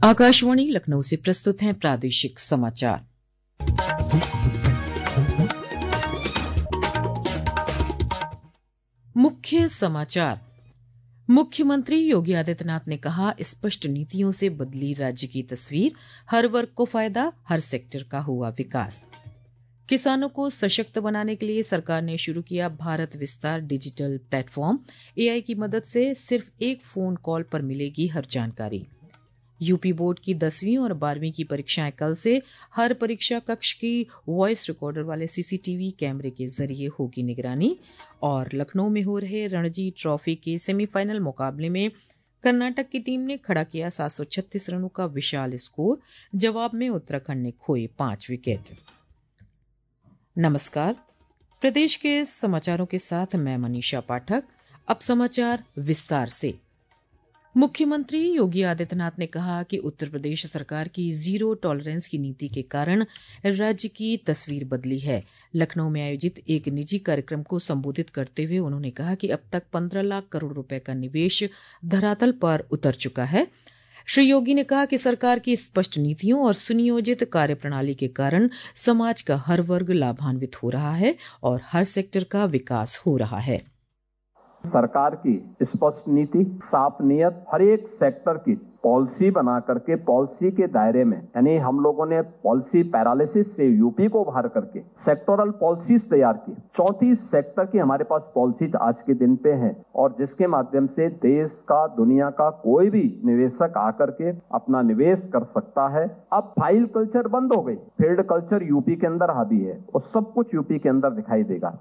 आकाशवाणी लखनऊ से प्रस्तुत हैं प्रादेशिक समाचार। मुख्य समाचार। मुख्यमंत्री योगी आदित्यनाथ ने कहा, स्पष्ट नीतियों से बदली राज्य की तस्वीर, हर वर्ग को फायदा, हर सेक्टर का हुआ विकास। किसानों को सशक्त बनाने के लिए सरकार ने शुरू किया भारत विस्तार डिजिटल प्लेटफॉर्म। AI की मदद से सिर्फ एक फोन कॉल पर मिलेगी हर जानकारी। यूपी बोर्ड की 10वीं और 12वीं की परीक्षाएं कल से, हर परीक्षा कक्ष की वॉइस रिकॉर्डर वाले CCTV कैमरे के जरिए होगी निगरानी। और लखनऊ में हो रहे रणजी ट्रॉफी के सेमीफाइनल मुकाबले में कर्नाटक की टीम ने खड़ा किया 736 रनों का विशाल स्कोर। जवाब में उत्तराखंड ने खोए 5 विकेट। नमस्कार, प्रदेश के समाचारों के साथ मैं मनीषा पाठक। अब समाचार विस्तार से। मुख्यमंत्री योगी आदित्यनाथ ने कहा कि उत्तर प्रदेश सरकार की जीरो टॉलरेंस की नीति के कारण राज्य की तस्वीर बदली है। लखनऊ में आयोजित एक निजी कार्यक्रम को संबोधित करते हुए उन्होंने कहा कि अब तक 15 लाख करोड़ रुपए का निवेश धरातल पर उतर चुका है। श्री योगी ने कहा कि सरकार की स्पष्ट नीतियों और सुनियोजित कार्यप्रणाली के कारण समाज का हर वर्ग लाभान्वित हो रहा है और हर सेक्टर का विकास हो रहा है। सरकार की स्पष्ट नीति, साफ नियत, हर एक सेक्टर की पॉलिसी बना करके पॉलिसी के दायरे में, यानी हम लोगों ने पॉलिसी पैरालिसिस से यूपी को बाहर करके सेक्टोरल पॉलिसीज तैयार की। 34 सेक्टर की हमारे पास पॉलिसीज आज के दिन पे है और जिसके माध्यम से देश का, दुनिया का कोई भी निवेशक आकर के अपना निवेश कर सकता है। अब फाइल कल्चर बंद हो गई, फील्ड कल्चर यूपी के अंदर हावी है और सब कुछ यूपी के अंदर दिखाई देगा।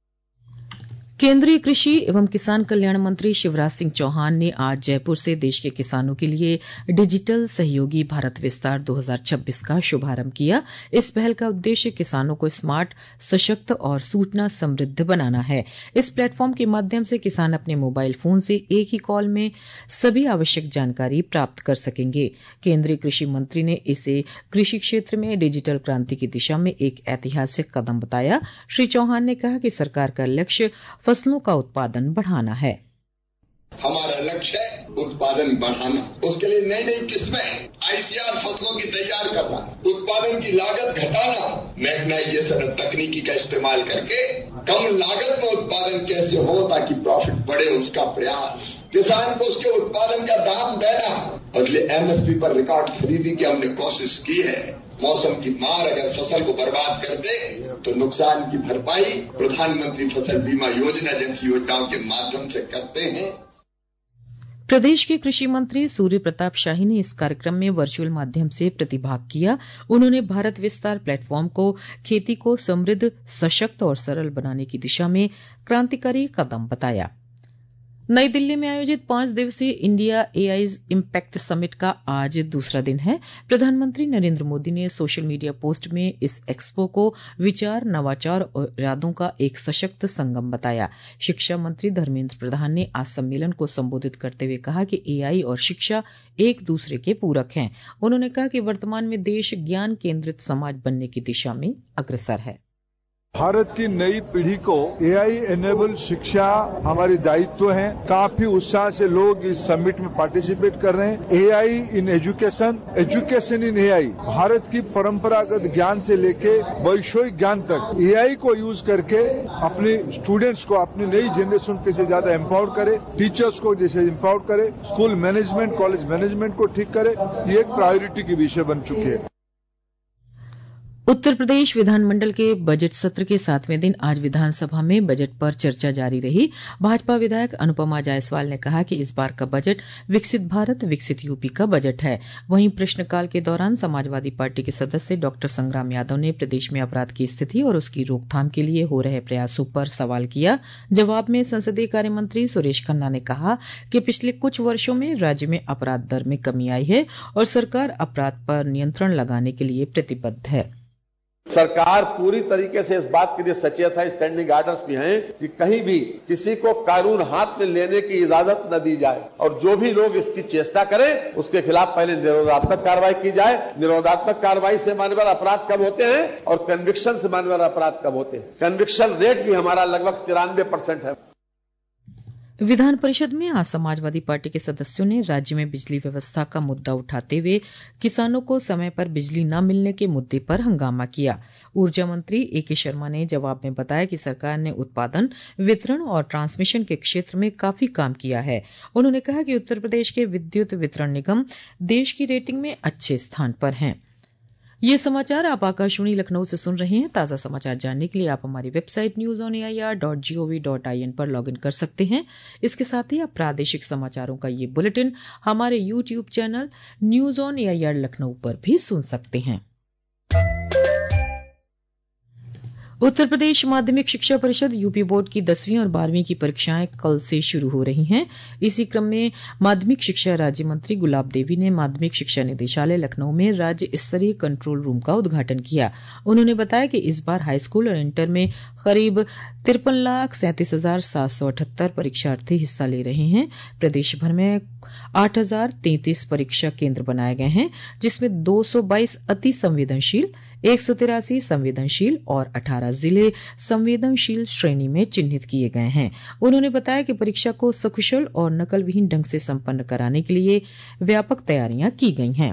केंद्रीय कृषि एवं किसान कल्याण मंत्री शिवराज सिंह चौहान ने आज जयपुर से देश के किसानों के लिए डिजिटल सहयोगी भारत विस्तार 2026 का शुभारंभ किया। इस पहल का उद्देश्य किसानों को स्मार्ट, सशक्त और सूचना समृद्ध बनाना है। इस प्लेटफॉर्म के माध्यम से किसान अपने मोबाइल फोन से एक ही कॉल में सभी आवश्यक जानकारी प्राप्त कर सकेंगे। केंद्रीय कृषि मंत्री ने इसे कृषि क्षेत्र में डिजिटल क्रांति की दिशा में एक ऐतिहासिक कदम बताया। श्री चौहान ने कहा कि सरकार का लक्ष्य फसलों का उत्पादन बढ़ाना है। हमारा लक्ष्य है उत्पादन बढ़ाना। उसके लिए नई नई किस्में ICR फसलों की तैयार करना, उत्पादन की लागत घटाना, मैग्नाइजेशन और तकनीकी का इस्तेमाल करके कम लागत में उत्पादन कैसे हो ताकि प्रॉफिट बढ़े, उसका प्रयास। किसान को उसके उत्पादन का दाम देना और इसलिए MSP पर रिकॉर्ड खरीदी की हमने कोशिश की है। मौसम की मार अगर फसल को बर्बाद कर दे तो नुकसान की भरपाई प्रधानमंत्री फसल बीमा योजना जैसी योजनाओं के माध्यम से करते हैं। प्रदेश के कृषि मंत्री सूर्य प्रताप शाही ने इस कार्यक्रम में वर्चुअल माध्यम से प्रतिभाग किया। उन्होंने भारत विस्तार प्लेटफॉर्म को खेती को समृद्ध, सशक्त और सरल बनाने की दिशा में क्रांतिकारी कदम बताया। नई दिल्ली में आयोजित 5 दिवसीय इंडिया AI इम्पैक्ट समिट का आज दूसरा दिन है। प्रधानमंत्री नरेंद्र मोदी ने सोशल मीडिया पोस्ट में इस एक्सपो को विचार, नवाचार और इरादों का एक सशक्त संगम बताया। शिक्षा मंत्री धर्मेंद्र प्रधान ने आज सम्मेलन को संबोधित करते हुए कहा कि AI और शिक्षा एक दूसरे के पूरक हैं। उन्होंने कहा कि वर्तमान में देश ज्ञान केंद्रित समाज बनने की दिशा में अग्रसर है। भारत की नई पीढ़ी को AI एनेबल शिक्षा हमारी दायित्व है। काफी उत्साह से लोग इस समिट में पार्टिसिपेट कर रहे हैं। AI in education, education in AI, Bharat की परंपरागत ज्ञान से लेके वैश्विक ज्ञान तक AI को यूज करके अपने स्टूडेंट्स को, अपनी नई जनरेशन कैसे ज्यादा एम्पावर करे, टीचर्स को जैसे एम्पावर करे, स्कूल मैनेजमेंट, कॉलेज मैनेजमेंट को ठीक करे, ये एक प्रायोरिटी की विषय बन चुकी है। उत्तर प्रदेश विधानमंडल के बजट सत्र के 7वें दिन आज विधानसभा में बजट पर चर्चा जारी रही। भाजपा विधायक अनुपमा जायसवाल ने कहा कि इस बार का बजट विकसित भारत, विकसित यूपी का बजट है। वहीं प्रश्नकाल के दौरान समाजवादी पार्टी के सदस्य डॉक्टर संग्राम यादव ने प्रदेश में अपराध की स्थिति और उसकी रोकथाम के लिए हो रहे प्रयासों पर सवाल किया। जवाब में संसदीय कार्य मंत्री सुरेश खन्ना ने कहा कि पिछले कुछ वर्षों में राज्य में अपराध दर में कमी आई है और सरकार अपराध पर नियंत्रण लगाने के लिए प्रतिबद्ध है। सरकार पूरी तरीके से इस बात के लिए सचेत है, स्टैंडिंग ऑर्डर्स भी हैं कि कहीं भी किसी को कानून हाथ में लेने की इजाजत न दी जाए और जो भी लोग इसकी चेष्टा करें उसके खिलाफ पहले निरोधात्मक कार्रवाई की जाए। निरोधात्मक कार्रवाई से मानवर अपराध कब होते हैं और कन्विक्शन से मानवर अपराध कब होते हैं। कन्विक्शन रेट भी हमारा लगभग 93% है। विधान परिषद में आज समाजवादी पार्टी के सदस्यों ने राज्य में बिजली व्यवस्था का मुद्दा उठाते हुए किसानों को समय पर बिजली न मिलने के मुद्दे पर हंगामा किया। ऊर्जा मंत्री एके शर्मा ने जवाब में बताया कि सरकार ने उत्पादन, वितरण और ट्रांसमिशन के क्षेत्र में काफी काम किया है। उन्होंने कहा कि उत्तर प्रदेश के विद्युत वितरण निगम देश की रेटिंग में अच्छे स्थान पर हैं। ये समाचार आप आकाशवाणी लखनऊ से सुन रहे हैं। ताज़ा समाचार जानने के लिए आप हमारी वेबसाइट newsonair.gov.in पर लॉगिन कर सकते हैं। इसके साथ ही आप प्रादेशिक समाचारों का ये बुलेटिन हमारे YouTube channel news on AIR Lucknow पर भी सुन सकते हैं। उत्तर प्रदेश माध्यमिक शिक्षा परिषद यूपी बोर्ड की 10वीं और 12वीं की परीक्षाएं कल से शुरू हो रही हैं। इसी क्रम में माध्यमिक शिक्षा राज्य मंत्री गुलाब देवी ने माध्यमिक शिक्षा निदेशालय लखनऊ में राज्य स्तरीय कंट्रोल रूम का उद्घाटन किया। उन्होंने बताया कि इस बार हाईस्कूल और इंटर में करीब 53,37,778 परीक्षार्थी हिस्सा ले रहे हैं। प्रदेश भर में 8,033 परीक्षा केंद्र बनाए गए हैं, जिसमें 222 अति संवेदनशील, 183 संवेदनशील और 18 जिले संवेदनशील श्रेणी में चिन्हित किए गए हैं। उन्होंने बताया कि परीक्षा को सकुशल और नकलविहीन ढंग से संपन्न कराने के लिए व्यापक तैयारियां की गई हैं।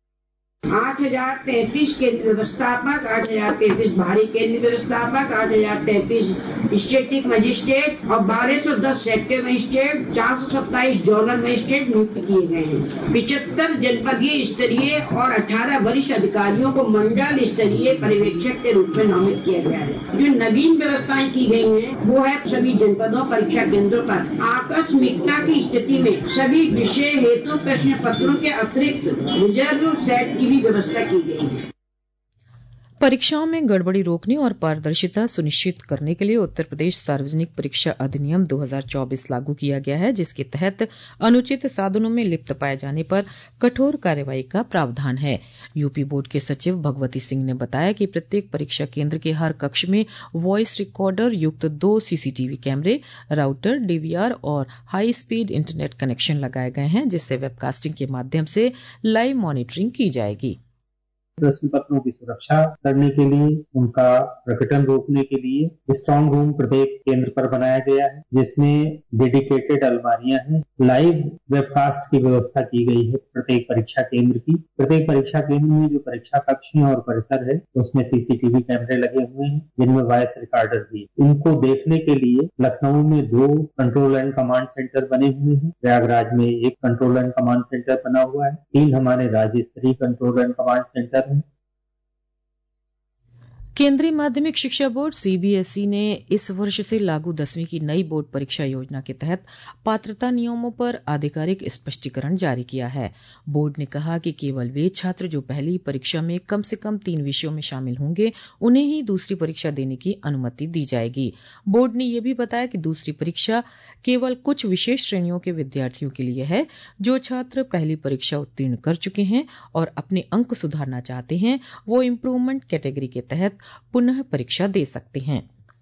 8,033 केंद्र व्यवस्थापक, 8,033 बाहरी केंद्र व्यवस्थापक, 8,033 स्टेटिक मजिस्ट्रेट और 1,210 सेक्टर मजिस्ट्रेट, 427 जोनल मजिस्ट्रेट नियुक्त किए गए हैं। 75 जनपदीय स्तरीय और 18 वरिष्ठ अधिकारियों को मंडल स्तरीय पर्यवेक्षक के रूप में नामित किया गया है। जो नवीन व्यवस्थाएं की गई हैं, वो है सभी जनपदों परीक्षा केंद्रों पर आकस्मिकता की स्थिति में सभी विषय हेतु प्रश्न पत्रों के अतिरिक्त रिजर्व सेट की व्यवस्था की गई है। परीक्षाओं में गड़बड़ी रोकने और पारदर्शिता सुनिश्चित करने के लिए उत्तर प्रदेश सार्वजनिक परीक्षा अधिनियम 2024 लागू किया गया है, जिसके तहत अनुचित साधनों में लिप्त पाए जाने पर कठोर कार्रवाई का प्रावधान है। यूपी बोर्ड के सचिव भगवती सिंह ने बताया कि प्रत्येक परीक्षा केंद्र के हर कक्ष में वॉइस रिकॉर्डर युक्त 2 सीसीटीवी कैमरे, राउटर, डीवीआर और हाई स्पीड इंटरनेट कनेक्शन लगाए गए हैं, जिससे वेबकास्टिंग के माध्यम से लाइव मॉनिटरिंग की जाएगी। प्रश्न पत्रों की सुरक्षा करने के लिए, उनका प्रकटन रोकने के लिए स्ट्रांग रूम प्रत्येक केंद्र पर बनाया गया है, जिसमें डेडिकेटेड अलमारियां हैं। लाइव वेबकास्ट की व्यवस्था की गई है प्रत्येक परीक्षा केंद्र की। प्रत्येक परीक्षा केंद्र में जो परीक्षा कक्ष है और परिसर है, उसमें सीसीटीवी कैमरे लगे हुए हैं, जिनमें वॉइस रिकॉर्डर भी। इनको देखने के लिए लखनऊ में 2 कंट्रोल एंड कमांड सेंटर बने हुए हैं। प्रयागराज में 1 कंट्रोल एंड कमांड सेंटर बना हुआ है। 3 हमारे राज्य स्तरीय कंट्रोल एंड कमांड सेंटर। केंद्रीय माध्यमिक शिक्षा बोर्ड सीबीएसई ने इस वर्ष से लागू 10वीं की नई बोर्ड परीक्षा योजना के तहत पात्रता नियमों पर आधिकारिक स्पष्टीकरण जारी किया है। बोर्ड ने कहा कि केवल वे छात्र जो पहली परीक्षा में कम से कम 3 विषयों में शामिल होंगे, उन्हें ही दूसरी परीक्षा देने की अनुमति दी जाएगी। बोर्ड ने यह भी बताया कि दूसरी परीक्षा केवल कुछ विशेष श्रेणियों के विद्यार्थियों के लिए है। जो छात्र पहली परीक्षा उत्तीर्ण कर चुके हैं और अपने अंक सुधारना चाहते हैं, वो इम्प्रूवमेंट कैटेगरी के तहत पुनः परीक्षा दे सकते हैं।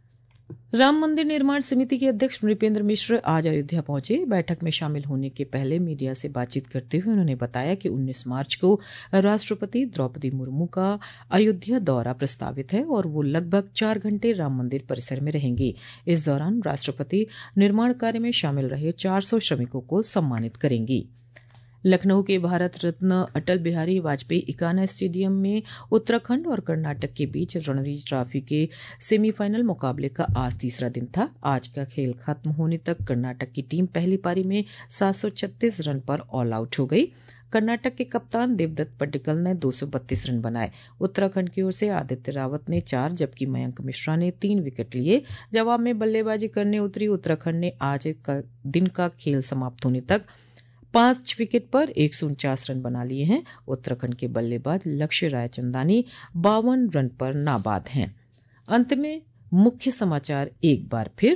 राम मंदिर निर्माण समिति के अध्यक्ष नृपेंद्र मिश्र आज अयोध्या पहुंचे। बैठक में शामिल होने के पहले मीडिया से बातचीत करते हुए उन्होंने बताया कि 19 मार्च को राष्ट्रपति द्रौपदी मुर्मू का अयोध्या दौरा प्रस्तावित है और वो लगभग 4 घंटे राम मंदिर परिसर में रहेंगे। इस दौरान राष्ट्रपति निर्माण कार्य में शामिल रहे 400 श्रमिकों को सम्मानित करेंगी। लखनऊ के भारत रत्न अटल बिहारी वाजपेयी इकाना स्टेडियम में उत्तराखंड और कर्नाटक के बीच रणजी ट्रॉफी के सेमीफाइनल मुकाबले का आज तीसरा दिन था। आज का खेल खत्म होने तक कर्नाटक की टीम पहली पारी में 736 रन पर ऑल आउट हो गई। कर्नाटक के कप्तान देवदत्त पड्डीकल ने 232 रन बनाए। उत्तराखंड की ओर से आदित्य रावत ने 4 जबकि मयंक मिश्रा ने 3 विकेट लिए। जवाब में बल्लेबाजी करने उतरी उत्तराखंड ने आज दिन का खेल समाप्त होने तक 5 विकेट पर 149 रन बना लिए हैं। उत्तराखंड के बल्लेबाज लक्ष्य रायचंदानी 52 रन पर नाबाद हैं। अंत में मुख्य समाचार एक बार फिर।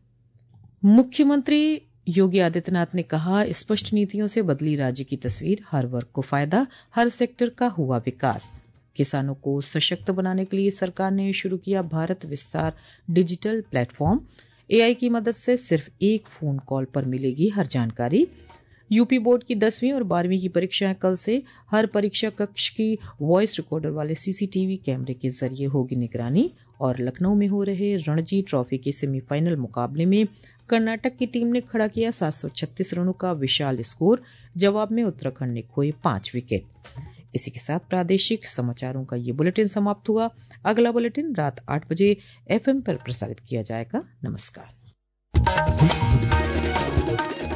मुख्यमंत्री योगी आदित्यनाथ ने कहा, स्पष्ट नीतियों से बदली राज्य की तस्वीर, हर वर्ग को फायदा, हर सेक्टर का हुआ विकास। किसानों को सशक्त बनाने के लिए सरकार ने शुरू किया भारत विस्तार डिजिटल प्लेटफॉर्म। एआई की मदद से सिर्फ एक फोन कॉल पर मिलेगी हर जानकारी। यूपी बोर्ड की 10वीं और 12वीं की परीक्षाएं कल से, हर परीक्षा कक्ष की वॉइस रिकॉर्डर वाले सीसीटीवी कैमरे के जरिए होगी निगरानी। और लखनऊ में हो रहे रणजी ट्रॉफी के सेमीफाइनल मुकाबले में कर्नाटक की टीम ने खड़ा किया 736 रनों का विशाल स्कोर। जवाब में उत्तराखंड ने खोए 5 विकेट। इसी के साथ प्रादेशिक समाचारों का ये बुलेटिन समाप्त हुआ। अगला बुलेटिन रात 8 बजे FM पर प्रसारित किया जाएगा। नमस्कार।